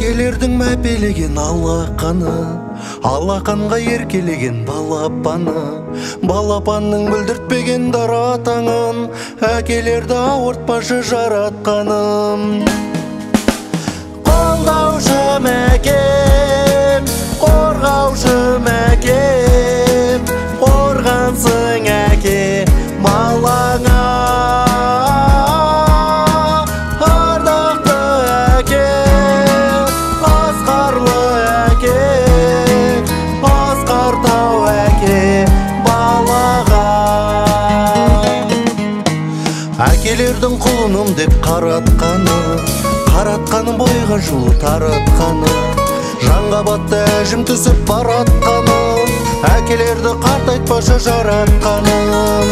Әкелердің мәпелеген алақанға еркелеген балапанның бүлдіртпеген дара таңын, әкелерді ауыртпашы жаратқаным. Қолдаушым әкем, қорғаушым әкем, қорғансың әке балаңа. Әкелердің құлыным деп қаратқаны бойға жол таратқаны, жанға батты әжім түсіп баратқаны, әкелерді қартайтпашы жаратқаным.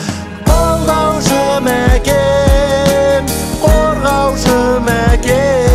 Қолдаушым әкем, қорғаушым әкем,